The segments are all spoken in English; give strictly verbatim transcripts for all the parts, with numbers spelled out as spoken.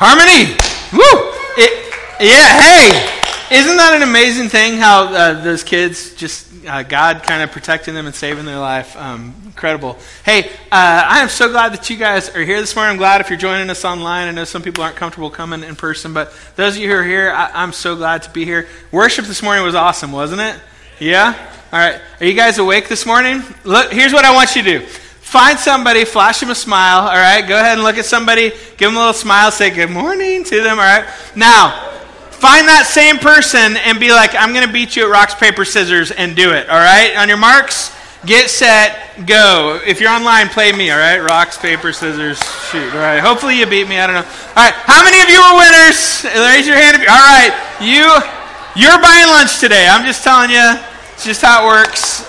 Harmony! Woo! It, yeah, hey! Isn't that an amazing thing how uh, those kids just, uh, God kind of protecting them and saving their life? Um, incredible. Hey, uh, I am so glad that you guys are here this morning. I'm glad if you're joining us online. I know some people aren't comfortable coming in person, but those of you who are here, I, I'm so glad to be here. Worship this morning was awesome, wasn't it? Yeah? All right. Are you guys awake this morning? Look, here's what I want you to do. Find somebody, flash them a smile, all right? Go ahead and look at somebody, give them a little smile, say good morning to them, all right? Now, find that same person and be like, I'm going to beat you at rocks, paper, scissors, and do it, all right? On your marks, get set, go. If you're online, play me, all right? Rocks, paper, scissors, shoot, all right? Hopefully you beat me, I don't know. All right, how many of you are winners? Raise your hand if you, all right, you, you're buying lunch today. I'm just telling you, it's just how it works.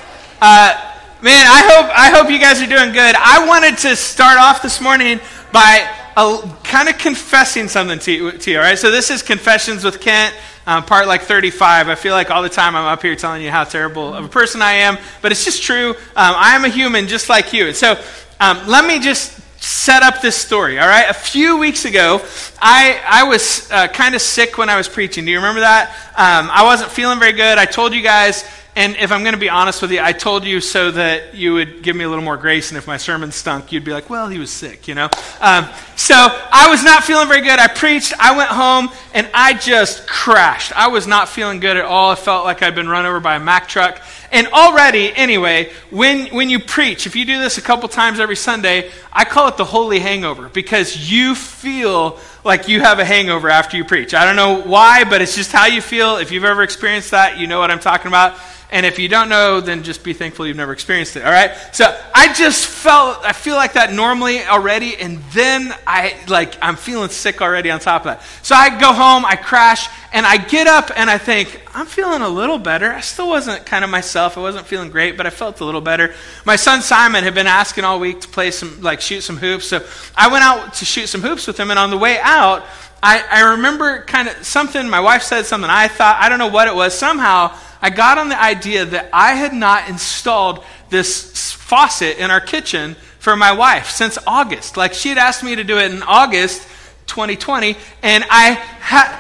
Uh... Man, I hope I hope you guys are doing good. I wanted to start off this morning by uh, kind of confessing something to you, to you, all right? So this is Confessions with Kent, um, part like thirty-five. I feel like all the time I'm up here telling you how terrible of a person I am, but it's just true. Um, I am a human just like you. And so um, let me just set up this story, all right? A few weeks ago, I I was uh, kind of sick when I was preaching. Do you remember that? Um, I wasn't feeling very good. I told you guys. And if I'm going to be honest with you, I told you so that you would give me a little more grace, and if my sermon stunk, you'd be like, well, he was sick, you know? Um, so I was not feeling very good. I preached, I went home, and I just crashed. I was not feeling good at all. I felt like I'd been run over by a Mack truck. And already, anyway, when when you preach, if you do this a couple times every Sunday, I call it the holy hangover, because you feel like you have a hangover after you preach. I don't know why, but it's just how you feel. If you've ever experienced that, you know what I'm talking about. And if you don't know, then just be thankful you've never experienced it, all right? So I just felt, I feel like that normally already, and then I, like, I'm feeling sick already on top of that. So I go home, I crash, and I get up, and I think, I'm feeling a little better. I still wasn't kind of myself. I wasn't feeling great, but I felt a little better. My son Simon had been asking all week to play some, like, shoot some hoops. So I went out to shoot some hoops with him, and on the way out, I, I remember kind of something, my wife said something, I thought, I don't know what it was, somehow I got on the idea that I had not installed this faucet in our kitchen for my wife since August. Like, she had asked me to do it in August twenty twenty, and I had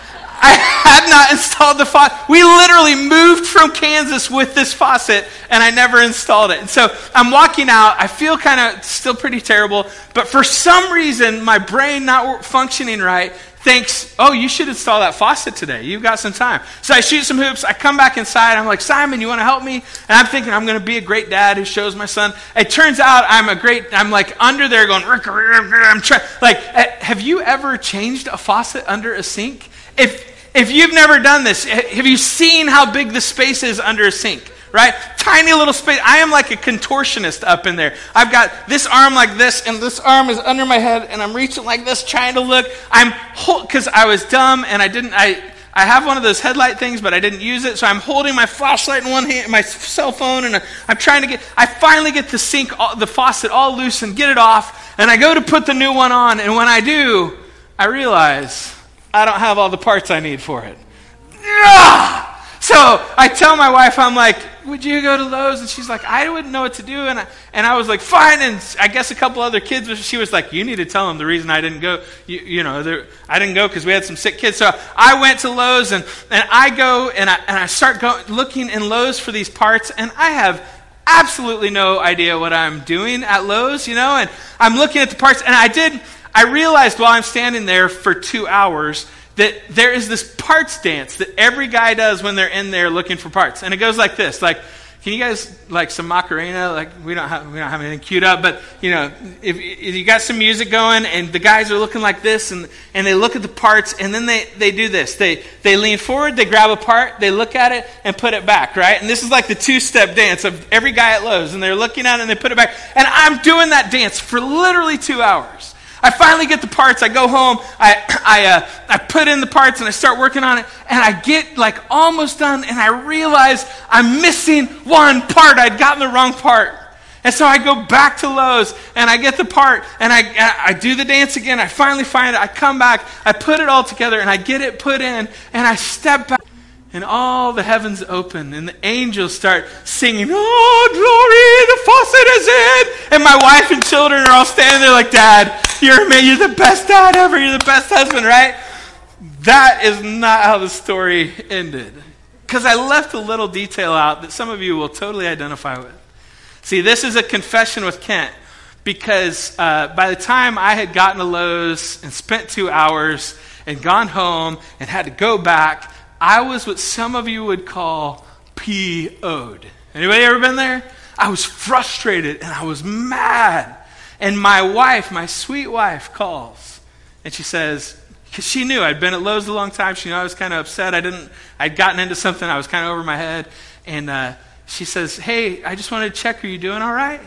I had not installed the faucet. We literally moved from Kansas with this faucet, and I never installed it. And so I'm walking out. I feel kind of still pretty terrible, but for some reason, my brain not functioning right thinks, oh, you should install that faucet today. You've got some time. So I shoot some hoops. I come back inside. I'm like, Simon, you want to help me? And I'm thinking I'm going to be a great dad who shows my son. It turns out I'm a great, I'm like under there going, I'm trying, like, have you ever changed a faucet under a sink? If if you've never done this, have you seen how big the space is under a sink? Right? Tiny little space. I am like a contortionist up in there. I've got this arm like this, and this arm is under my head, and I'm reaching like this, trying to look. I'm, because I was dumb, and I didn't, I, I have one of those headlight things, but I didn't use it, so I'm holding my flashlight in one hand, my cell phone, and I'm trying to get, I finally get the sink, the faucet all loose and get it off, and I go to put the new one on, and when I do, I realize I don't have all the parts I need for it. Ugh! So I tell my wife, I'm like, would you go to Lowe's? And she's like, I wouldn't know what to do. And I, and I was like, fine. And I guess a couple other kids, she was like, you need to tell them the reason I didn't go. You, you know, there, I didn't go because we had some sick kids. So I went to Lowe's, and, and I go and I, and I start go, looking in Lowe's for these parts. And I have absolutely no idea what I'm doing at Lowe's, you know. And I'm looking at the parts. And I did, I realized while I'm standing there for two hours that there is this parts dance that every guy does when they're in there looking for parts. And it goes like this. Like, can you guys, like some Macarena? Like, we don't have we don't have anything queued up, but, you know, if, if you got some music going and the guys are looking like this, and, and they look at the parts, and then they, they do this. They they lean forward, they grab a part, they look at it, and put it back, right? And this is like the two-step dance of every guy at Lowe's, and they're looking at it, and they put it back. And I'm doing that dance for literally two hours. I finally get the parts. I go home. I I uh, I put in the parts and I start working on it. And I get like almost done, and I realize I'm missing one part. I'd gotten the wrong part. And so I go back to Lowe's and I get the part, and I I do the dance again. I finally find it. I come back. I put it all together and I get it put in, and I step back, And all the heavens open, and the angels start singing, "Oh, glory, the faucet is in!" And my wife and children are all standing there like, "Dad, you're me. You're the best dad ever. You're the best husband," right? That is not how the story ended. Because I left a little detail out that some of you will totally identify with. See, this is a confession with Kent. Because uh, by the time I had gotten to Lowe's and spent two hours and gone home and had to go back, I was what some of you would call P O'd. Anybody ever been there? I was frustrated and I was mad. And my wife, my sweet wife, calls. And she says, because she knew I'd been at Lowe's a long time. She knew I was kind of upset. I didn't, I'd gotten into something. I was kind of over my head. And uh, she says, "Hey, I just wanted to check. Are you doing all right?"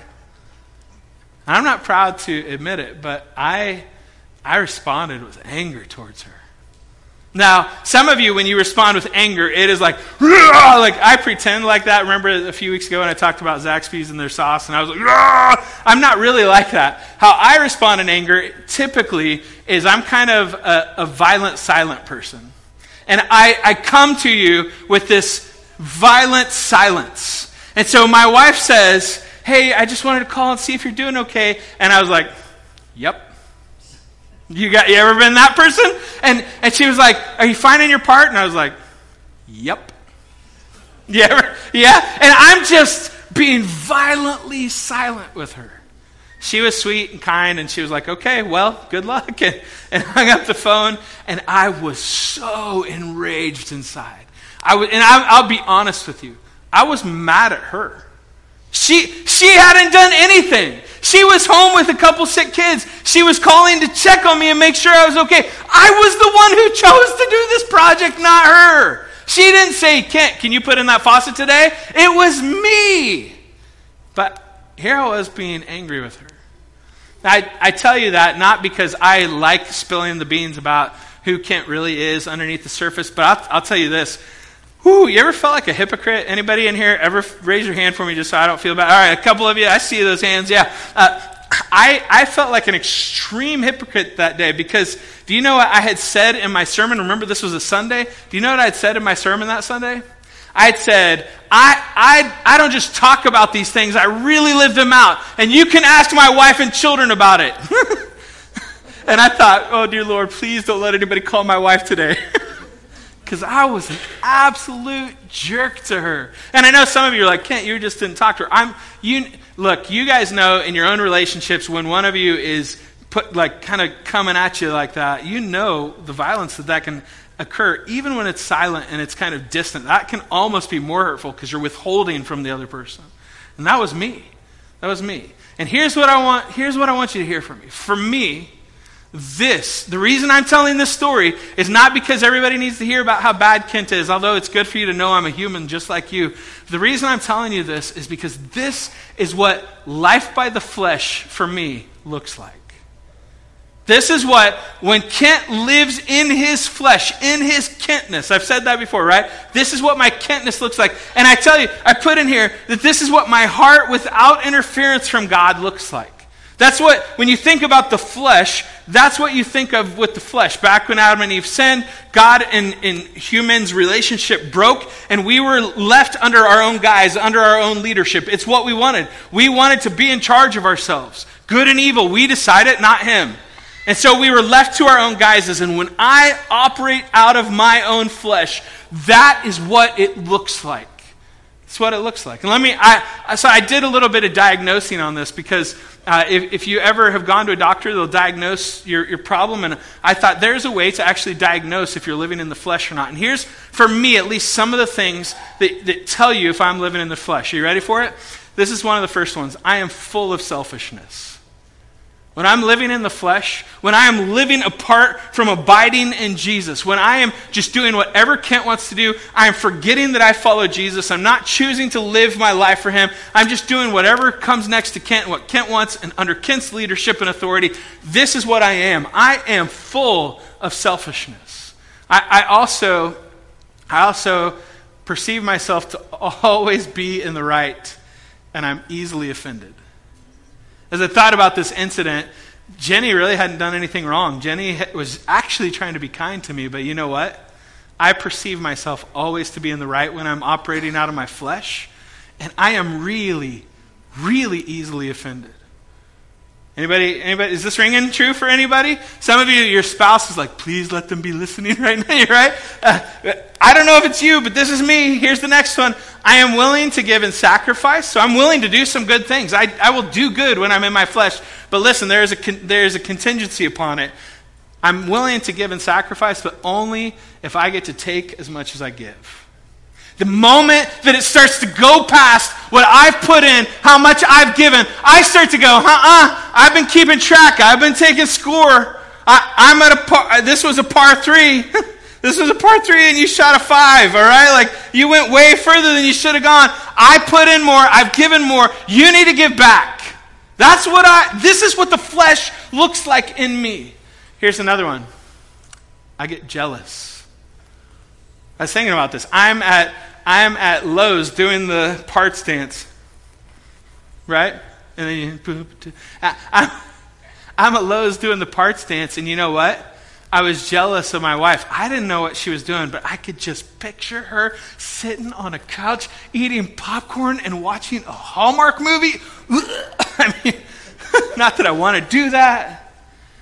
And I'm not proud to admit it, but I, I responded with anger towards her. Now, some of you, when you respond with anger, it is like, "Rah!" Like I pretend like that. Remember a few weeks ago when I talked about Zaxby's and their sauce, and I was like, "Rah!" I'm not really like that. How I respond in anger typically is I'm kind of a, a violent, silent person. And I, I come to you with this violent silence. And so my wife says, "Hey, I just wanted to call and see if you're doing okay." And I was like, "Yep." You got you ever been that person? And and she was like, "Are you finding your part?" And I was like, "Yep." You ever? Yeah. And I'm just being violently silent with her. She was sweet and kind, and she was like, "Okay, well, good luck," and, and hung up the phone. And I was so enraged inside. I was, and I, I'll be honest with you, I was mad at her. She she hadn't done anything. She was home with a couple sick kids. She was calling to check on me and make sure I was okay. I was the one who chose to do this project, not her. She didn't say, "Kent, can you put in that faucet today?" It was me. But here I was being angry with her. I, I tell you that not because I like spilling the beans about who Kent really is underneath the surface, but I'll, I'll tell you this. Whew, you ever felt like a hypocrite? Anybody in here ever raise your hand for me just so I don't feel bad? All right, a couple of you. I see those hands. Yeah. Uh, I, I felt like an extreme hypocrite that day because do you know what I had said in my sermon? Remember, this was a Sunday. Do you know what I had said in my sermon that Sunday? I had said, I, I, I don't just talk about these things. I really live them out. And you can ask my wife and children about it. And I thought, "Oh, dear Lord, please don't let anybody call my wife today." Because I was an absolute jerk to her. And I know some of you are like, "Kent, you just didn't talk to her." I'm, you, look, you guys know in your own relationships when one of you is put like kind of coming at you like that, you know the violence that that can occur. Even when it's silent and it's kind of distant, that can almost be more hurtful because you're withholding from the other person. And that was me. That was me. And here's what I want, here's what I want you to hear from me. For me, This, the reason I'm telling this story is not because everybody needs to hear about how bad Kent is, although it's good for you to know I'm a human just like you. The reason I'm telling you this is because this is what life by the flesh for me looks like. This is what, when Kent lives in his flesh, in his Kentness, I've said that before, right? This is what my Kentness looks like. And I tell you, I put in here that this is what my heart without interference from God looks like. That's what, when you think about the flesh, that's what you think of with the flesh. Back when Adam and Eve sinned, God and, and humans' relationship broke, and we were left under our own guise, under our own leadership. It's what we wanted. We wanted to be in charge of ourselves. Good and evil, we decided, not him. And so we were left to our own guises, and when I operate out of my own flesh, that is what it looks like. That's what it looks like. And let me, I so I did a little bit of diagnosing on this because uh, if, if you ever have gone to a doctor, they'll diagnose your, your problem. And I thought there's a way to actually diagnose if you're living in the flesh or not. And here's, for me, at least some of the things that, that tell you if I'm living in the flesh. Are you ready for it? This is one of the first ones. I am full of selfishness. When I'm living in the flesh, when I am living apart from abiding in Jesus, when I am just doing whatever Kent wants to do, I am forgetting that I follow Jesus. I'm not choosing to live my life for him. I'm just doing whatever comes next to Kent, what Kent wants, and under Kent's leadership and authority. This is what I am. I am full of selfishness. I, I also, I also perceive myself to always be in the right, and I'm easily offended. As I thought about this incident, Jenny really hadn't done anything wrong. Jenny was actually trying to be kind to me, but you know what? I perceive myself always to be in the right when I'm operating out of my flesh, and I am really, really easily offended. Anybody, anybody, is this ringing true for anybody? Some of you, your spouse is like, please let them be listening right now, right? Uh, I don't know if it's you, but this is me. Here's the next one. I am willing to give and sacrifice, so I'm willing to do some good things. I, I will do good when I'm in my flesh, but listen, there is a there is a contingency upon it. I'm willing to give and sacrifice, but only if I get to take as much as I give. The moment that it starts to go past what I've put in, how much I've given, I start to go, uh-uh, I've been keeping track. I've been taking score. I, I'm at a par, this was a par three. This was a par three and you shot a five, all right? Like, you went way further than you should have gone. I put in more. I've given more. You need to give back. That's what I, this is what the flesh looks like in me. Here's another one. I get jealous. I was thinking about this. I'm at I'm at Lowe's doing the parts dance, right? And then you, I'm, I'm at Lowe's doing the parts dance, and you know what? I was jealous of my wife. I didn't know what she was doing, but I could just picture her sitting on a couch eating popcorn and watching a Hallmark movie. I mean, not that I want to do that,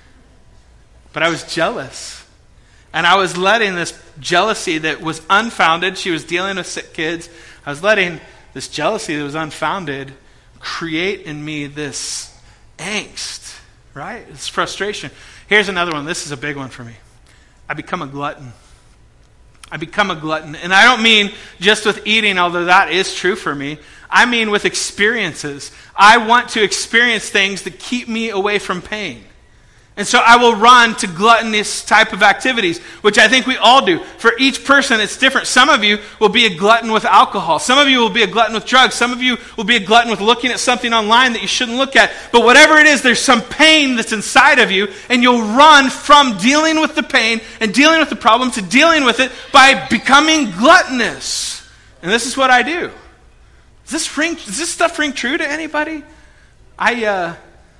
but I was jealous. And I was letting this jealousy that was unfounded, she was dealing with sick kids, I was letting this jealousy that was unfounded create in me this angst, right? This frustration. Here's another one. This is a big one for me. I become a glutton. I become a glutton. And I don't mean just with eating, although that is true for me. I mean with experiences. I want to experience things that keep me away from pain. And so I will run to gluttonous type of activities, which I think we all do. For each person, it's different. Some of you will be a glutton with alcohol. Some of you will be a glutton with drugs. Some of you will be a glutton with looking at something online that you shouldn't look at. But whatever it is, there's some pain that's inside of you, and you'll run from dealing with the pain and dealing with the problem to dealing with it by becoming gluttonous. And this is what I do. Does this ring, does this stuff ring true to anybody? I, uh...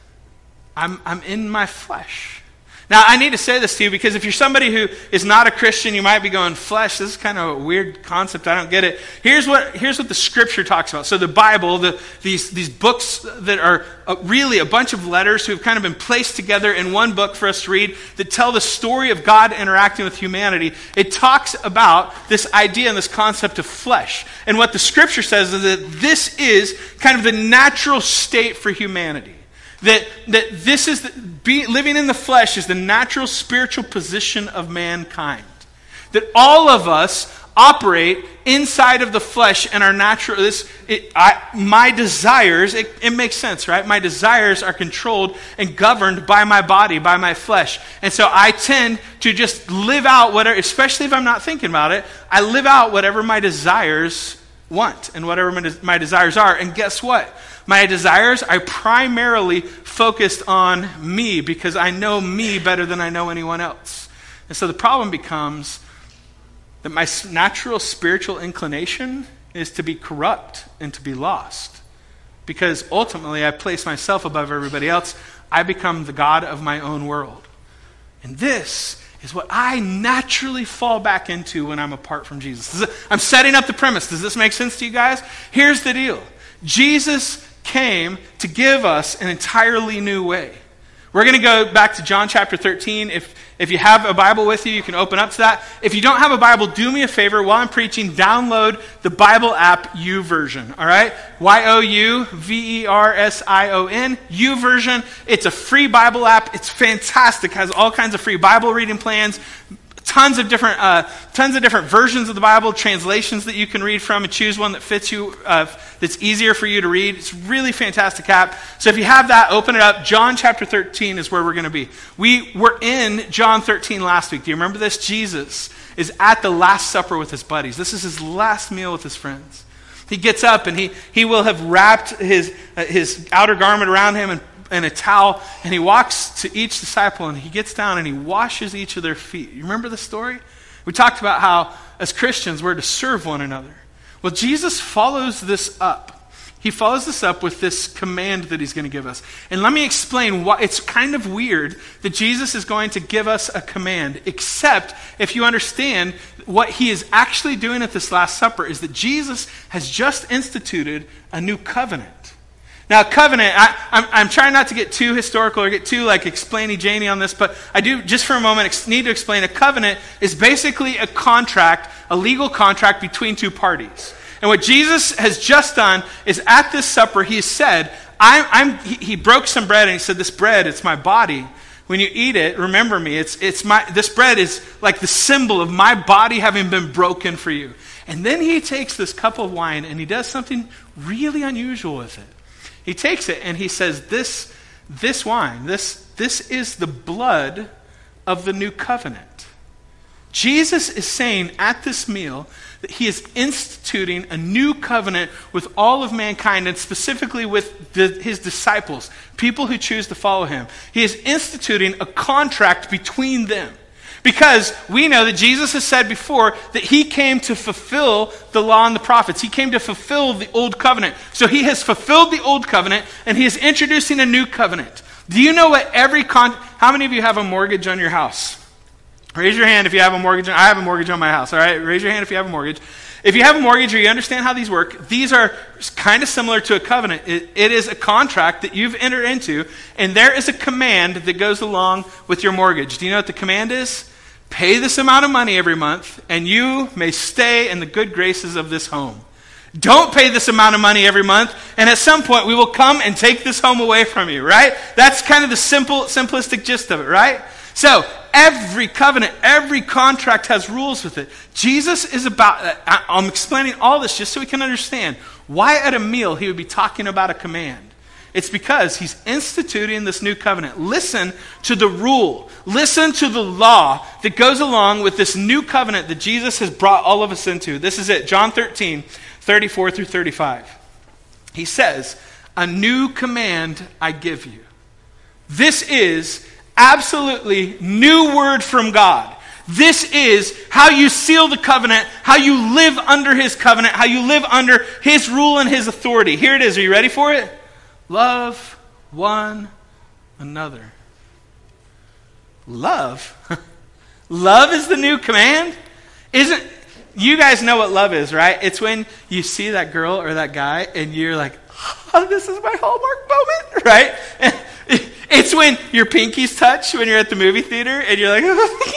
I'm I'm in my flesh. Now, I need to say this to you because if you're somebody who is not a Christian, you might be going, flesh, this is kind of a weird concept. I don't get it. Here's what here's what the Scripture talks about. So the Bible, the, these, these books that are really a bunch of letters who have kind of been placed together in one book for us to read that tell the story of God interacting with humanity, it talks about this idea and this concept of flesh. And what the Scripture says is that this is kind of the natural state for humanity. That that this is the, be, living in the flesh is the natural spiritual position of mankind. That all of us operate inside of the flesh and our natural. This it, I, my desires. It, it makes sense, right? My desires are controlled and governed by my body, by my flesh, and so I tend to just live out whatever. Especially if I'm not thinking about it, I live out whatever my desires want and whatever my, my desires are. And guess what? My desires are primarily focused on me because I know me better than I know anyone else. And so the problem becomes that my natural spiritual inclination is to be corrupt and to be lost. Because ultimately I place myself above everybody else. I become the God of my own world. And this is what I naturally fall back into when I'm apart from Jesus. I'm setting up the premise. Does this make sense to you guys? Here's the deal. Jesus came to give us an entirely new way. We're going to go back to John chapter thirteen. If if you have a Bible with you, you can open up to that. If you don't have a Bible, do me a favor. While I'm preaching, download the Bible app YouVersion. All right? Y O U V E R S I O N. YouVersion. It's a free Bible app. It's fantastic. It has all kinds of free Bible reading plans. Tons of different, uh, tons of different versions of the Bible, translations that you can read from, and choose one that fits you, uh, that's easier for you to read. It's a really fantastic app. So if you have that, open it up. John chapter thirteen is where we're going to be. We were in John thirteen last week. Do you remember this? Jesus is at the Last Supper with his buddies. This is his last meal with his friends. He gets up and he he will have wrapped his uh, his outer garment around him and and a towel, and he walks to each disciple and he gets down and he washes each of their feet. You remember the story? We talked about how as Christians we're to serve one another. Well, Jesus follows this up. he follows this up with this command that he's going to give us. And let me explain why. It's kind of weird that Jesus is going to give us a command, except if you understand what he is actually doing at this Last Supper is that Jesus has just instituted a new covenant. Now, covenant, I, I'm, I'm trying not to get too historical or get too like explainy-janey on this, but I do, just for a moment, ex- need to explain a covenant is basically a contract, a legal contract between two parties. And what Jesus has just done is at this supper, he has said, I'm, I'm, he, he broke some bread and he said, this bread, it's my body. When you eat it, remember me, it's, it's my, this bread is like the symbol of my body having been broken for you. And then he takes this cup of wine and he does something really unusual with it. He takes it and he says, this, this wine, this, this is the blood of the new covenant. Jesus is saying at this meal that he is instituting a new covenant with all of mankind and specifically with the, his disciples, people who choose to follow him. He is instituting a contract between them. Because we know that Jesus has said before that he came to fulfill the law and the prophets. He came to fulfill the old covenant. So he has fulfilled the old covenant and he is introducing a new covenant. Do you know what every con... How many of you have a mortgage on your house? Raise your hand if you have a mortgage. I have a mortgage on my house, all right? Raise your hand if you have a mortgage. If you have a mortgage or you understand how these work, these are kind of similar to a covenant. It, it is a contract that you've entered into, and there is a command that goes along with your mortgage. Do you know what the command is? Pay this amount of money every month, and you may stay in the good graces of this home. Don't pay this amount of money every month, and at some point we will come and take this home away from you, right? That's kind of the simple, simplistic gist of it, right? So, every covenant, every contract has rules with it. Jesus is about, I'm explaining all this just so we can understand why at a meal he would be talking about a command. It's because he's instituting this new covenant. Listen to the rule. Listen to the law that goes along with this new covenant that Jesus has brought all of us into. This is it, John thirteen, thirty-four through thirty-five. He says, a new command I give you. This is absolutely new word from God. This is how you seal the covenant, how you live under his covenant, how you live under his rule and his authority. Here it is. Are you ready for it? Love one another. Love? Love is the new command? Isn't, you guys know what love is, right? It's when you see that girl or that guy and you're like, oh, this is my Hallmark moment, right? It's when your pinkies touch when you're at the movie theater and you're like,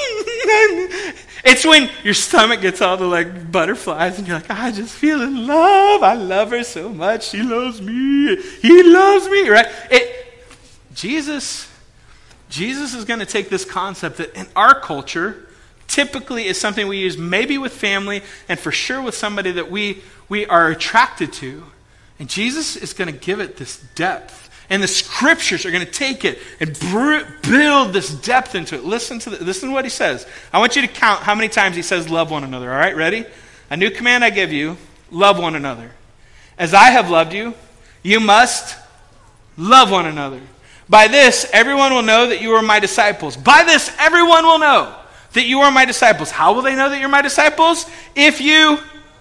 it's when your stomach gets all the like butterflies and you're like, I just feel in love. I love her so much. She loves me. He loves me, right? It, Jesus, Jesus is going to take this concept that in our culture typically is something we use maybe with family and for sure with somebody that we, we are attracted to. And Jesus is going to give it this depth. And the scriptures are going to take it and br- build this depth into it. Listen to the, listen to what he says. I want you to count how many times he says love one another. All right, ready? A new command I give you, love one another. As I have loved you, you must love one another. By this, everyone will know that you are my disciples. By this, everyone will know that you are my disciples. How will they know that you're my disciples? If you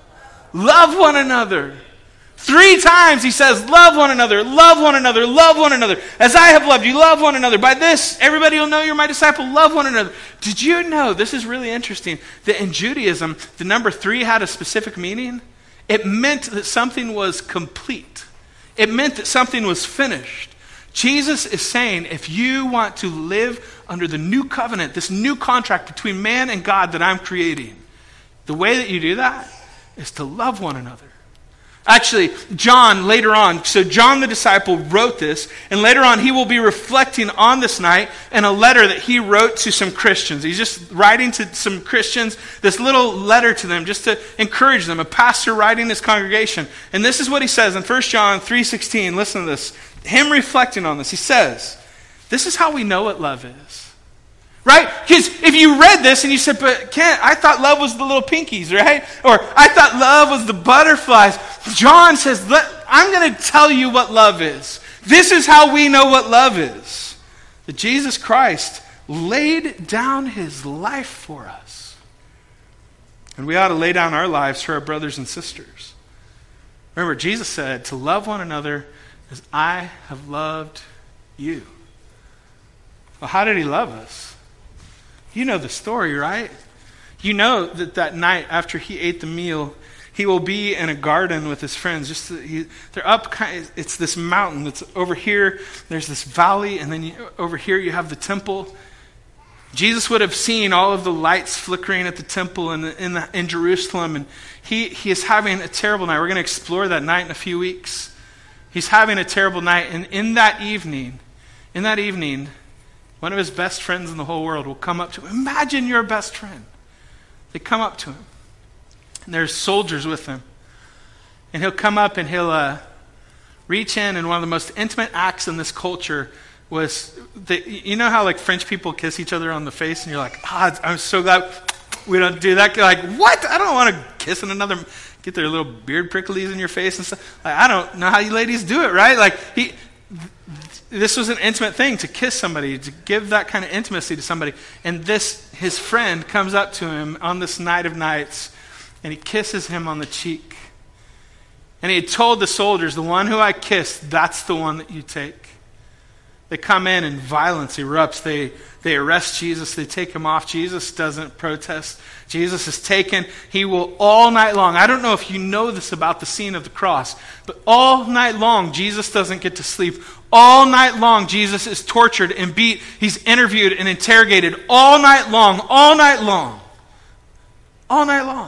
love one another. Three times he says, love one another, love one another, love one another. As I have loved you, love one another. By this, everybody will know you're my disciple, love one another. Did you know, this is really interesting, that in Judaism, the number three had a specific meaning? It meant that something was complete. It meant that something was finished. Jesus is saying, if you want to live under the new covenant, this new contract between man and God that I'm creating, the way that you do that is to love one another. Actually, John later on, so John the disciple wrote this, and later on he will be reflecting on this night in a letter that he wrote to some Christians. He's just writing to some Christians, this little letter to them just to encourage them, a pastor writing his congregation. And this is what he says in First John three sixteen. Listen to this. Him reflecting on this. He says, this is how we know what love is. Right? Because if you read this and you said, but Kent, I thought love was the little pinkies, right? Or I thought love was the butterflies. John says, I'm going to tell you what love is. This is how we know what love is. That Jesus Christ laid down his life for us. And we ought to lay down our lives for our brothers and sisters. Remember, Jesus said to love one another as I have loved you. Well, how did he love us? You know the story, right? You know that that night after he ate the meal, he will be in a garden with his friends. Just he, they're up. It's this mountain that's over here. There's this valley, and then you, over here you have the temple. Jesus would have seen all of the lights flickering at the temple in the, in, the, in Jerusalem, and he he is having a terrible night. We're going to explore that night in a few weeks. He's having a terrible night, and in that evening, in that evening, one of his best friends in the whole world will come up to him. Imagine your best friend. They come up to him, and there's soldiers with him. And he'll come up and he'll uh, reach in, and one of the most intimate acts in this culture was, the, you know how like French people kiss each other on the face, and you're like, ah, I'm so glad we don't do that. You're like, what? I don't want to kiss in another, get their little beard pricklies in your face and stuff. Like, I don't know how you ladies do it, right? Like he... This was an intimate thing, to kiss somebody, to give that kind of intimacy to somebody. And this, his friend comes up to him on this night of nights, and he kisses him on the cheek. And he had told the soldiers, the one who I kissed, that's the one that you take. They come in and violence erupts. They they arrest Jesus. They take him off. Jesus doesn't protest. Jesus is taken. He will all night long. I don't know if you know this about the scene of the cross, but all night long, Jesus doesn't get to sleep. All night long, Jesus is tortured and beat. He's interviewed and interrogated all night long, all night long. All night long.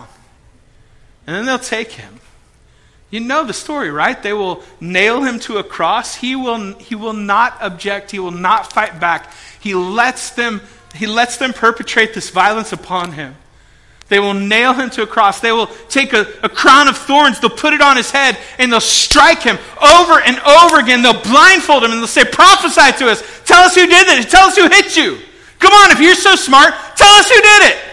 And then they'll take him. You know the story, right? They will nail him to a cross. He will, he will not object. He will not fight back. He lets them, he lets them perpetrate this violence upon him. They will nail him to a cross. They will take a, a crown of thorns. They'll put it on his head, and they'll strike him over and over again. They'll blindfold him, and they'll say, prophesy to us. Tell us who did it. Tell us who hit you. Come on, if you're so smart, tell us who did it.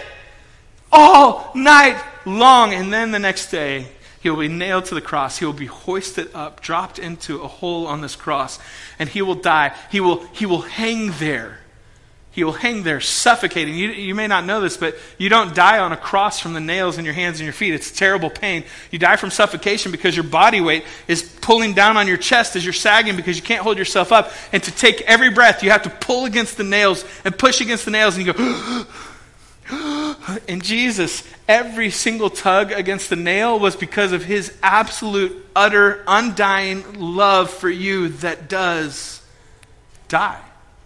All night long. And then the next day, he will be nailed to the cross. He will be hoisted up, dropped into a hole on this cross, and he will die. He will, he will hang there. He will hang there suffocating. You, you may not know this, but you don't die on a cross from the nails in your hands and your feet. It's terrible pain. You die from suffocation because your body weight is pulling down on your chest as you're sagging because you can't hold yourself up. And to take every breath, you have to pull against the nails and push against the nails, and you go... And Jesus, every single tug against the nail was because of his absolute, utter, undying love for you that does die.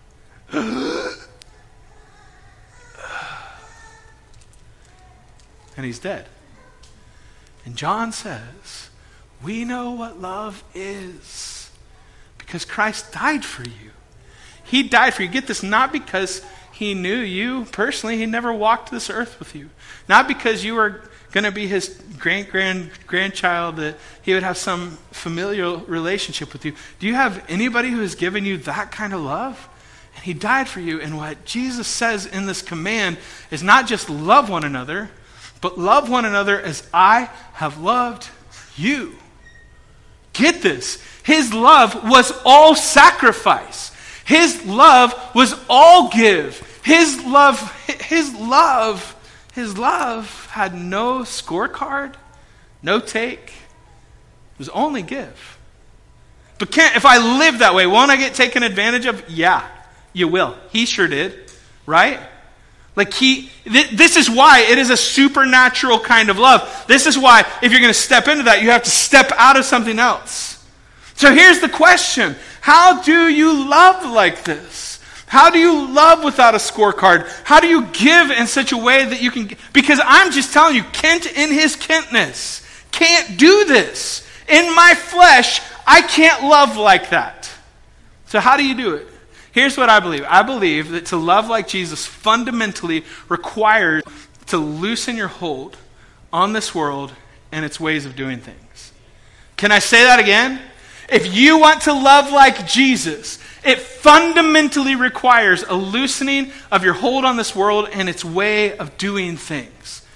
And he's dead. And John says, we know what love is because Christ died for you. He died for you. Get this, not because he knew you personally. He never walked this earth with you. Not because you were going to be his great grand grandchild, that he would have some familial relationship with you. Do you have anybody who has given you that kind of love? And he died for you. And what Jesus says in this command is not just love one another, but love one another as I have loved you. Get this. His love was all sacrifice. His love was all give. His love, his love, his love had no scorecard, no take. It was only give. But can't, if I live that way, won't I get taken advantage of? Yeah, you will. He sure did, right? Like he, th- this is why it is a supernatural kind of love. This is why if you're going to step into that, you have to step out of something else. So here's the question. How do you love like this? How do you love without a scorecard? How do you give in such a way that you can... Because I'm just telling you, Kent in his Kentness can't do this. In my flesh, I can't love like that. So how do you do it? Here's what I believe. I believe that to love like Jesus fundamentally requires to loosen your hold on this world and its ways of doing things. Can I say that again? If you want to love like Jesus, it fundamentally requires a loosening of your hold on this world and its way of doing things.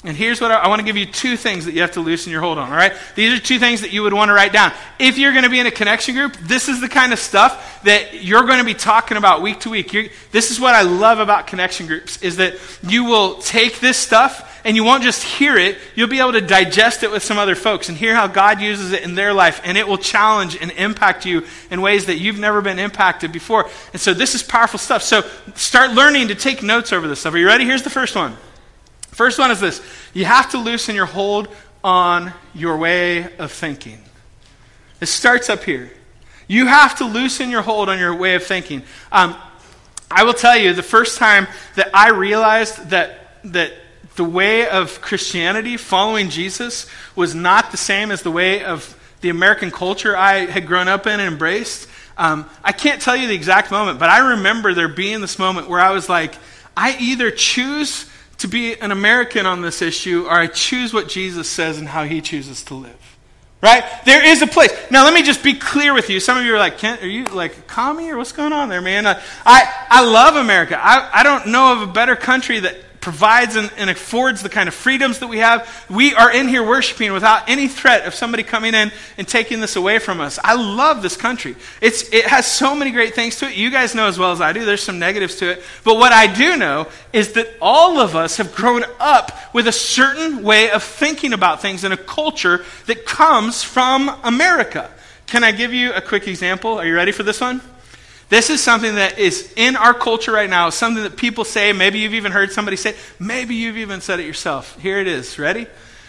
And here's what I, I want to give you two things that you have to loosen your hold on, all right? These are two things that you would want to write down. If you're going to be in a connection group, this is the kind of stuff that you're going to be talking about week to week. You're, this is what I love about connection groups, is that you will take this stuff and you won't just hear it, you'll be able to digest it with some other folks and hear how God uses it in their life, and it will challenge and impact you in ways that you've never been impacted before. And so this is powerful stuff. So start learning to take notes over this stuff. Are you ready? Here's the first one. First one is this. You have to loosen your hold on your way of thinking. It starts up here. You have to loosen your hold on your way of thinking. Um, I will tell you, the first time that I realized that that the way of Christianity, following Jesus, was not the same as the way of the American culture I had grown up in and embraced, um, I can't tell you the exact moment, but I remember there being this moment where I was like, I either choose to be an American on this issue, or I choose what Jesus says and how he chooses to live. Right? There is a place. Now, let me just be clear with you. Some of you are like, Kent, are you like a commie or what's going on there, man? I I, I love America. I, I don't know of a better country that provides and, and affords the kind of freedoms that we have. We are in here worshiping without any threat of somebody coming in and taking this away from us. I love this country. It's it has so many great things to it. You guys know as well as I do, there's some negatives to it. But what I do know is that all of us have grown up with a certain way of thinking about things in a culture that comes from America. Can I give you a quick example? Are you ready for this one? This is something that is in our culture right now, something that people say. Maybe you've even heard somebody say, maybe you've even said it yourself. Here it is. Ready?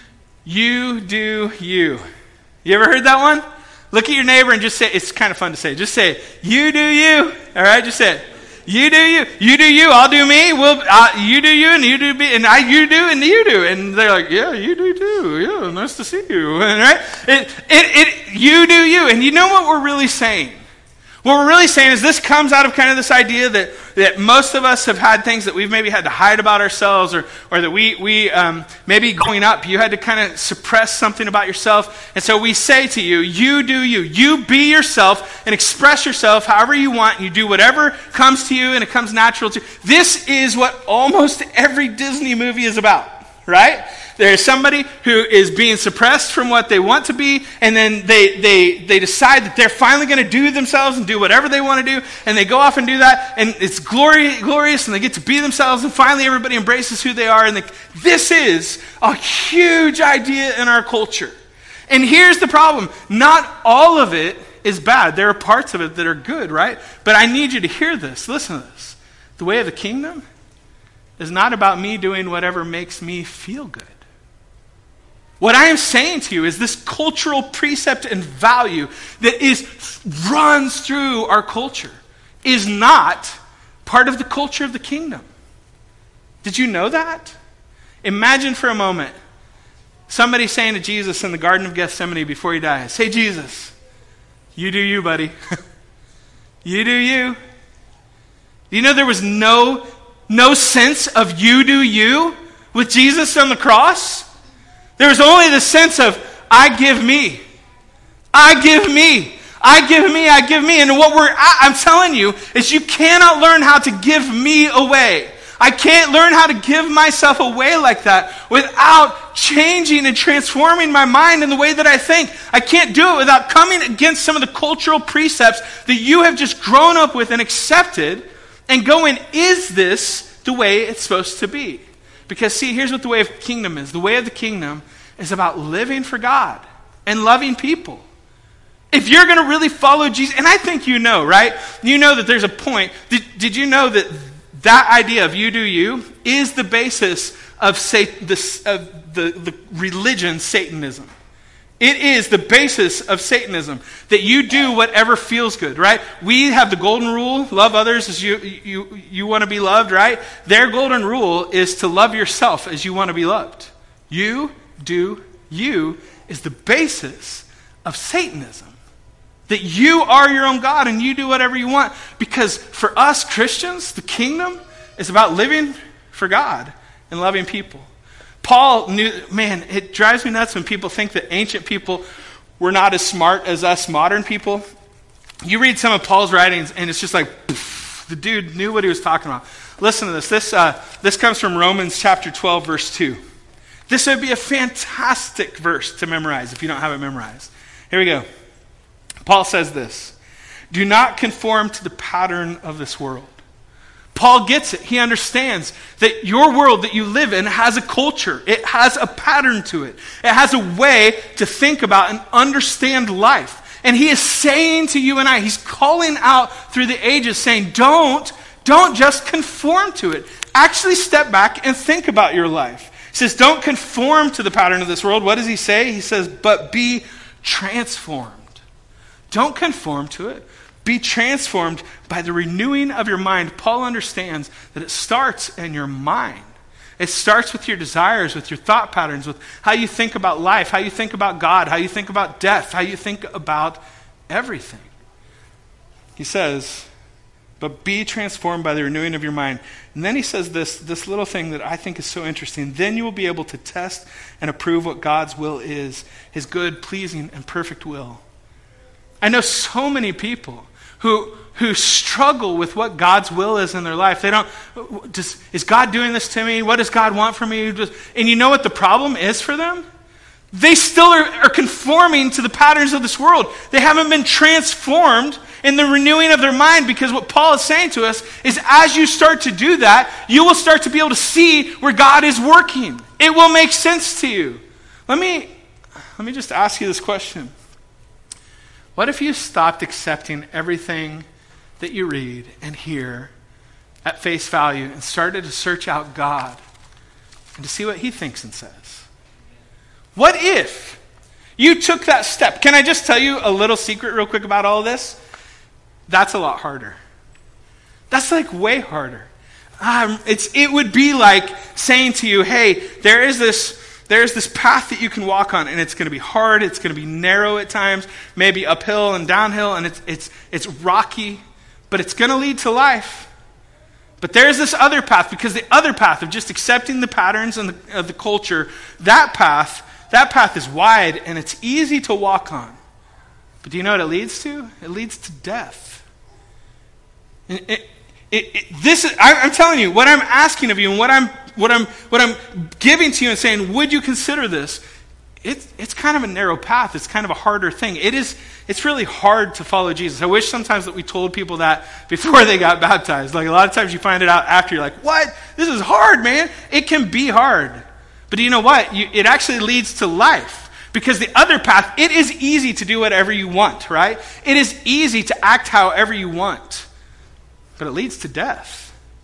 You do you. You ever heard that one? Look at your neighbor and just say, it's kind of fun to say. Just say, you do you. All right, just say it. You do you. You do you. I'll do me. We'll, uh, you do you and you do me. And I, you do and you do. And they're like, yeah, you do too. Yeah, nice to see you. And, right? It, it, it, you do you. And you know what we're really saying? What we're really saying is this comes out of kind of this idea that, that most of us have had things that we've maybe had to hide about ourselves, or, or that we, we um, maybe growing up, you had to kind of suppress something about yourself. And so we say to you, you do you. You be yourself and express yourself however you want. You do whatever comes to you and it comes natural to you. This is what almost every Disney movie is about, right? There's somebody who is being suppressed from what they want to be, and then they they they decide that they're finally going to do themselves and do whatever they want to do, and they go off and do that, and it's glory, glorious, and they get to be themselves, and finally everybody embraces who they are. And they, this is a huge idea in our culture. And here's the problem. Not all of it is bad. There are parts of it that are good, right? But I need you to hear this. Listen to this. The way of the kingdom is not about me doing whatever makes me feel good. What I am saying to you is this cultural precept and value that is runs through our culture is not part of the culture of the kingdom. Did you know that? Imagine for a moment somebody saying to Jesus in the Garden of Gethsemane before he dies, hey, Jesus, you do you, buddy. You do you. Do you know there was no, no sense of you do you with Jesus on the cross? There was only the sense of, I give me. I give me. I give me. I give me. And what we're, I, I'm telling you is you cannot learn how to give me away. I can't learn how to give myself away like that without changing and transforming my mind in the way that I think. I can't do it without coming against some of the cultural precepts that you have just grown up with and accepted and going, is this the way it's supposed to be? Because see, here's what the way of the kingdom is. The way of the kingdom is about living for God and loving people. If you're going to really follow Jesus, and I think you know, right? You know that there's a point. Did, did you know that that idea of you do you is the basis of, Satan, the, of the, the religion Satanism? It is the basis of Satanism, that you do whatever feels good, right? We have the golden rule, love others as you, you, you want to be loved, right? Their golden rule is to love yourself as you want to be loved. You do you is the basis of Satanism. That you are your own God and you do whatever you want. Because for us Christians, the kingdom is about living for God and loving people. Paul knew, man, it drives me nuts when people think that ancient people were not as smart as us modern people. You read some of Paul's writings and it's just like, poof, the dude knew what he was talking about. Listen to this. This, uh, this comes from Romans chapter twelve, verse two. This would be a fantastic verse to memorize if you don't have it memorized. Here we go. Paul says this, do not conform to the pattern of this world. Paul gets it. He understands that your world that you live in has a culture. It has a pattern to it. It has a way to think about and understand life. And he is saying to you and I, he's calling out through the ages saying, don't, don't just conform to it. Actually step back and think about your life. He says, don't conform to the pattern of this world. What does he say? He says, but be transformed. Don't conform to it. Be transformed by the renewing of your mind. Paul understands that it starts in your mind. It starts with your desires, with your thought patterns, with how you think about life, how you think about God, how you think about death, how you think about everything. He says, but be transformed by the renewing of your mind. And then he says this, this little thing that I think is so interesting. Then you will be able to test and approve what God's will is, his good, pleasing, and perfect will. I know so many people who who struggle with what God's will is in their life. They don't, does, is God doing this to me? What does God want from me? And you know what the problem is for them? They still are, are conforming to the patterns of this world. They haven't been transformed in the renewing of their mind, because what Paul is saying to us is as you start to do that, you will start to be able to see where God is working. It will make sense to you. Let me, let me just ask you this question. What if you stopped accepting everything that you read and hear at face value and started to search out God and to see what he thinks and says? What if you took that step? Can I just tell you a little secret real quick about all of this? That's a lot harder. That's like way harder. Um, it's it would be like saying to you, hey, there is this There's this path that you can walk on, and it's going to be hard, it's going to be narrow at times, maybe uphill and downhill, and it's it's it's rocky, but it's going to lead to life. But there's this other path, because the other path of just accepting the patterns and the, of the culture, that path, that path is wide, and it's easy to walk on. But do you know what it leads to? It leads to death. And it, it, it, this is, I, I'm telling you, what I'm asking of you, and what I'm What I'm what I'm giving to you and saying, would you consider this? It's it's kind of a narrow path. It's kind of a harder thing. It is. It's really hard to follow Jesus. I wish sometimes that we told people that before they got baptized. Like a lot of times you find it out after. You're like, what? This is hard, man. It can be hard. But do you know what? You, it actually leads to life. Because the other path, it is easy to do whatever you want, right? It is easy to act however you want. But it leads to death.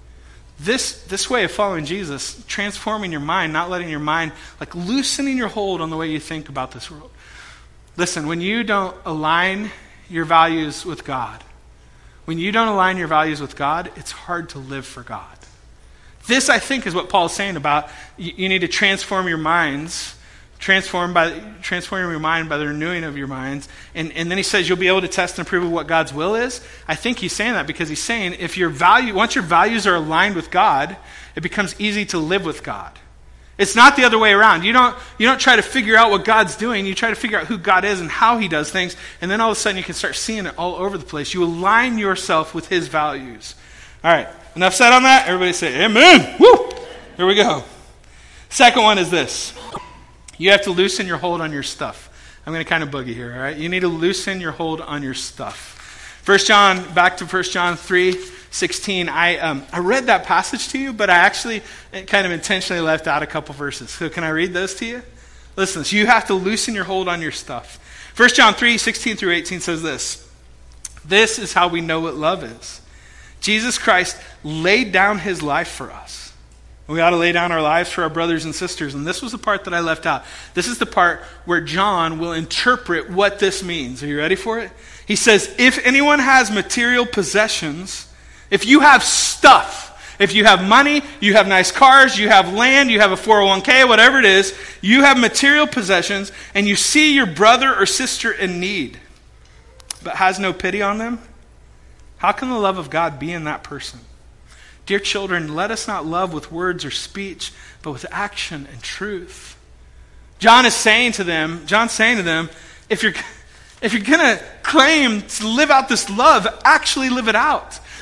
This this way of following Jesus, transforming your mind, not letting your mind, like loosening your hold on the way you think about this world. Listen, when you don't align your values with God, when you don't align your values with God, it's hard to live for God. This, I think, is what Paul's saying about you, you need to transform your minds, transform by transforming your mind by the renewing of your minds. And, and then he says you'll be able to test and approve of what God's will is. I think he's saying that because he's saying if your value, once your values are aligned with God, it becomes easy to live with God. It's not the other way around. You don't, you don't try to figure out what God's doing. You try to figure out who God is and how he does things. And then all of a sudden you can start seeing it all over the place. You align yourself with his values. All right, enough said on that. Everybody say amen. Woo! Here we go. Second one is this. You have to loosen your hold on your stuff. I'm going to kind of boogie here, all right? You need to loosen your hold on your stuff. First John, back to First John three sixteen. I um, I read that passage to you, but I actually kind of intentionally left out a couple verses. So can I read those to you? Listen, so you have to loosen your hold on your stuff. First John three sixteen through eighteen says this. This is how we know what love is. Jesus Christ laid down his life for us. We ought to lay down our lives for our brothers and sisters. And this was the part that I left out. This is the part where John will interpret what this means. Are you ready for it? He says, if anyone has material possessions, if you have stuff, if you have money, you have nice cars, you have land, you have a four oh one k, whatever it is, you have material possessions, and you see your brother or sister in need, but has no pity on them, how can the love of God be in that person? Dear children, let us not love with words or speech, but with action and truth. John is saying to them, John's saying to them, if you're if you're going to claim to live out this love, actually live it out.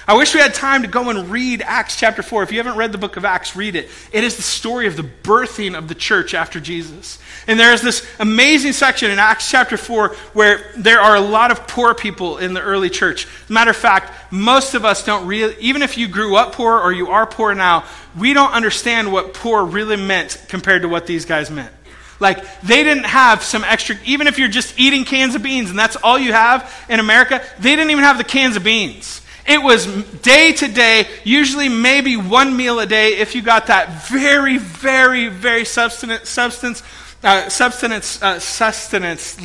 I wish we had time to go and read Acts chapter four. If you haven't read the book of Acts, read it. It is the story of the birthing of the church after Jesus. And there is this amazing section in Acts chapter four where there are a lot of poor people in the early church. As a matter of fact, most of us don't really, even if you grew up poor or you are poor now, we don't understand what poor really meant compared to what these guys meant. Like, they didn't have some extra, even if you're just eating cans of beans and that's all you have in America, they didn't even have the cans of beans. It was day to day, usually maybe one meal a day if you got that very, very, very substance, substance, uh, substance, uh, sustenance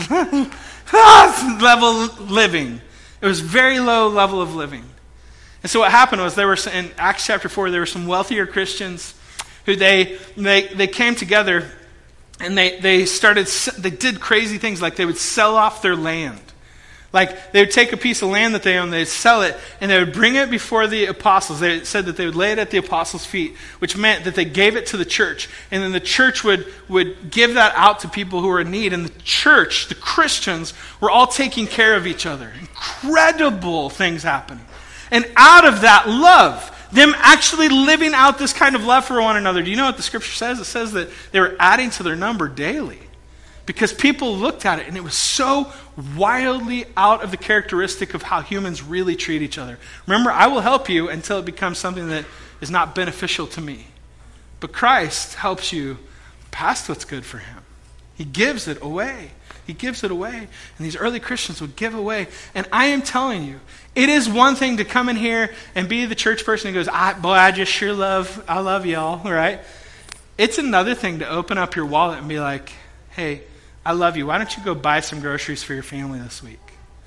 level living. It was very low level of living. And so what happened was there were, in Acts chapter four, there were some wealthier Christians who they they they came together and they, they started, they did crazy things like they would sell off their land. Like, they would take a piece of land that they owned, they'd sell it, and they would bring it before the apostles. They said that they would lay it at the apostles' feet, which meant that they gave it to the church. And then the church would, would give that out to people who were in need. And the church, the Christians, were all taking care of each other. Incredible things happening. And out of that love, them actually living out this kind of love for one another, do you know what the scripture says? It says that they were adding to their number daily. Because people looked at it and it was so wildly out of the characteristic of how humans really treat each other. Remember, I will help you until it becomes something that is not beneficial to me. But Christ helps you past what's good for him. He gives it away. He gives it away. And these early Christians would give away. And I am telling you, it is one thing to come in here and be the church person who goes, I, boy, I just sure love, I love y'all, right? It's another thing to open up your wallet and be like, hey, I love you. Why don't you go buy some groceries for your family this week?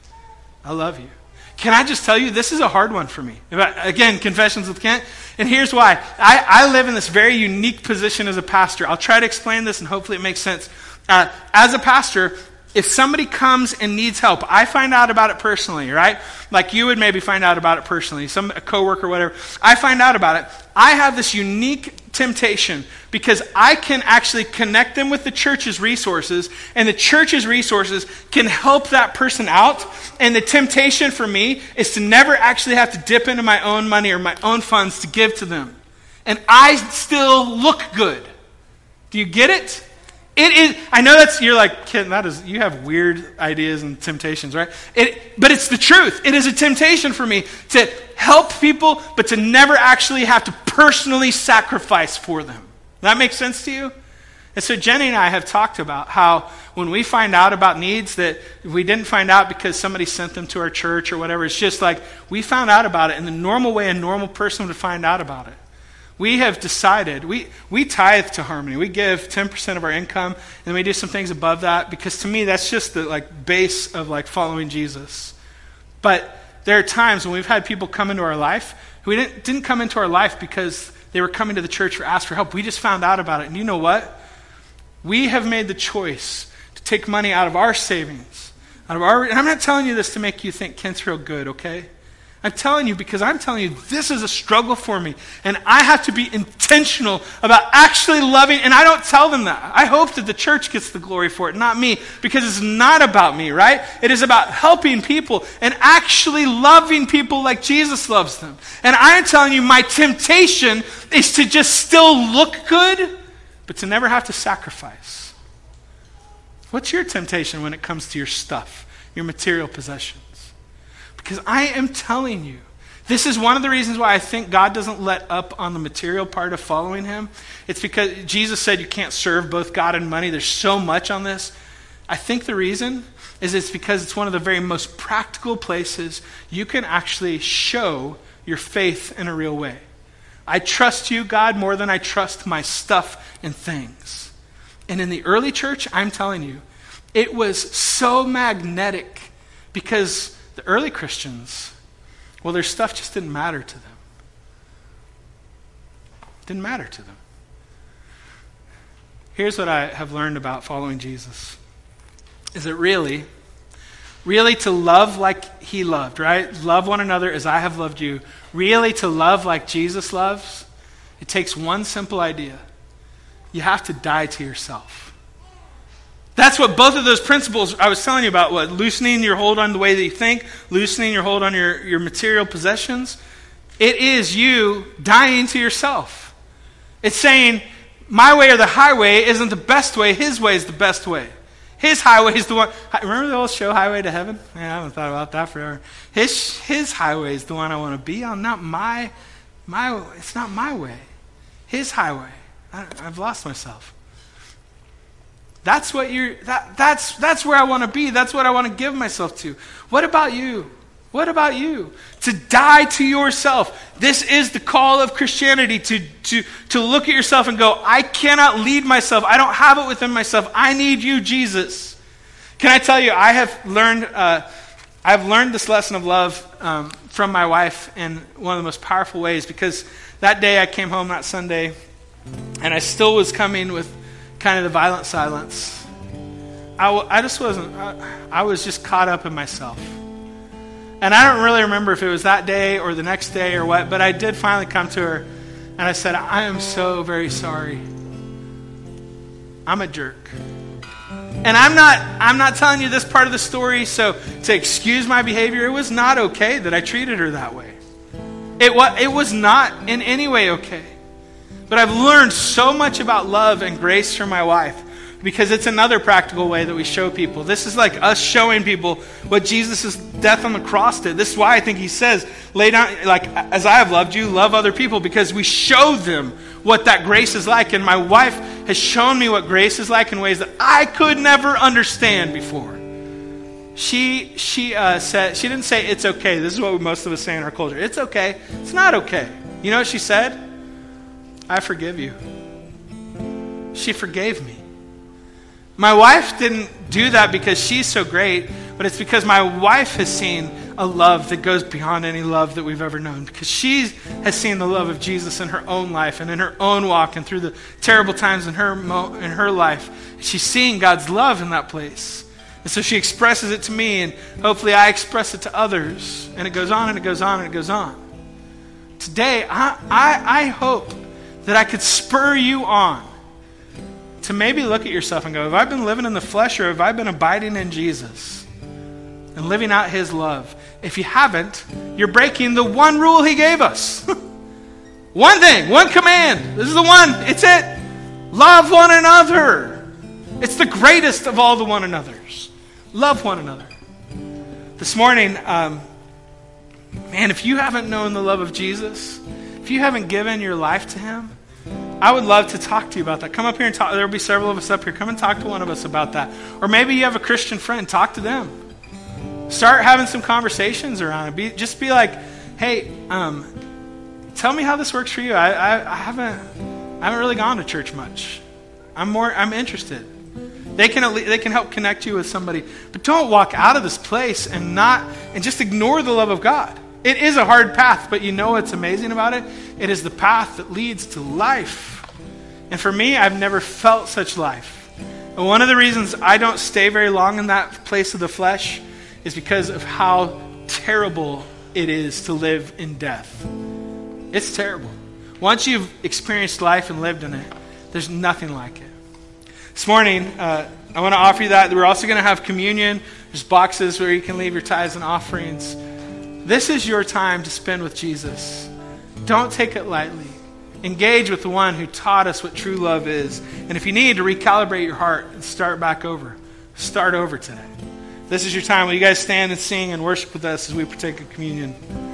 I love you. Can I just tell you, this is a hard one for me. Again, Confessions with Kent. And here's why. I, I live in this very unique position as a pastor. I'll try to explain this and hopefully it makes sense. Uh, as a pastor, if somebody comes and needs help, I find out about it personally, right? Like you would maybe find out about it personally, some a coworker or whatever. I find out about it. I have this unique temptation because I can actually connect them with the church's resources, and the church's resources can help that person out. And the temptation for me is to never actually have to dip into my own money or my own funds to give to them. And I still look good. Do you get it? It is. I know that's, you're like, kid, that is, you have weird ideas and temptations, right? It, but it's the truth. It is a temptation for me to help people, but to never actually have to personally sacrifice for them. That makes sense to you? And so Jenny and I have talked about how when we find out about needs that we didn't find out because somebody sent them to our church or whatever, it's just like we found out about it in the normal way a normal person would find out about it. We have decided, we, we tithe to Harmony. We give ten percent of our income, and then we do some things above that, because to me, that's just the like base of like following Jesus. But there are times when we've had people come into our life who didn't, didn't come into our life because they were coming to the church or asked for help. We just found out about it. And you know what? We have made the choice to take money out of our savings, out of our, and I'm not telling you this to make you think Kent's real good, okay? I'm telling you because I'm telling you this is a struggle for me. And I have to be intentional about actually loving, and I don't tell them that. I hope that the church gets the glory for it, not me, because it's not about me, right? It is about helping people and actually loving people like Jesus loves them. And I'm telling you, my temptation is to just still look good, but to never have to sacrifice. What's your temptation when it comes to your stuff, your material possessions? Because I am telling you, this is one of the reasons why I think God doesn't let up on the material part of following him. It's because Jesus said you can't serve both God and money. There's so much on this. I think the reason is it's because it's one of the very most practical places you can actually show your faith in a real way. I trust you, God, more than I trust my stuff and things. And in the early church, I'm telling you, it was so magnetic because the early Christians, well, their stuff just didn't matter to them. It didn't matter to them. Here's what I have learned about following Jesus. Is that really, really to love like he loved, right? Love one another as I have loved you. Really to love like Jesus loves, it takes one simple idea. You have to die to yourself. That's what both of those principles I was telling you about, what loosening your hold on the way that you think, loosening your hold on your, your material possessions. It is you dying to yourself. It's saying, my way or the highway isn't the best way. His way is the best way. His highway is the one. Remember the old show, Highway to Heaven? Man, I haven't thought about that forever. His his highway is the one I want to be on, not my, my, it's not my way. His highway. I, I've lost myself. That's what you're, that, that's, that's where I want to be. That's what I want to give myself to. What about you? What about you? To die to yourself. This is the call of Christianity, to, to, to look at yourself and go, I cannot lead myself. I don't have it within myself. I need you, Jesus. Can I tell you, I have learned, uh, I've learned this lesson of love um, from my wife in one of the most powerful ways, because that day I came home that Sunday and I still was coming with kind of the violent silence. I, w- I just wasn't, I, I was just caught up in myself. And I don't really remember if it was that day or the next day or what, but I did finally come to her and I said, I am so very sorry. I'm a jerk. And I'm not I'm not telling you this part of the story so to excuse my behavior. It was not okay that I treated her that way. It was, it was not in any way okay. But I've learned so much about love and grace from my wife, because it's another practical way that we show people. This is like us showing people what Jesus' death on the cross did. This is why I think he says, lay down, like, as I have loved you, love other people, because we show them what that grace is like. And my wife has shown me what grace is like in ways that I could never understand before. She she uh, said, she didn't say, it's okay. This is what most of us say in our culture. It's okay. It's not okay. You know what she said? I forgive you. She forgave me. My wife didn't do that because she's so great, but it's because my wife has seen a love that goes beyond any love that we've ever known, because she has seen the love of Jesus in her own life and in her own walk and through the terrible times in her mo- in her life. She's seeing God's love in that place. And so she expresses it to me, and hopefully I express it to others. And it goes on and it goes on and it goes on. Today, I I, I hope that I could spur you on to maybe look at yourself and go, have I been living in the flesh, or have I been abiding in Jesus and living out his love? If you haven't, you're breaking the one rule he gave us. One thing, one command. This is the one. It's it. Love one another. It's the greatest of all the one another's. Love one another. This morning, um, man, if you haven't known the love of Jesus, if you haven't given your life to him, I would love to talk to you about that. Come up here and talk. There will be several of us up here. Come and talk to one of us about that. Or maybe you have a Christian friend. Talk to them. Start having some conversations around it. Be, just be like, hey, um, tell me how this works for you. I, I, I haven't I haven't really gone to church much. I'm more I'm interested. They can they can help connect you with somebody. But don't walk out of this place and not and just ignore the love of God. It is a hard path, but you know what's amazing about it? It is the path that leads to life. And for me, I've never felt such life. And one of the reasons I don't stay very long in that place of the flesh is because of how terrible it is to live in death. It's terrible. Once you've experienced life and lived in it, there's nothing like it. This morning, uh, I want to offer you that. We're also going to have communion. There's boxes where you can leave your tithes and offerings. This is your time to spend with Jesus. Don't take it lightly. Engage with the one who taught us what true love is. And if you need to recalibrate your heart and start back over, start over today. This is your time. Will you guys stand and sing and worship with us as we partake of communion?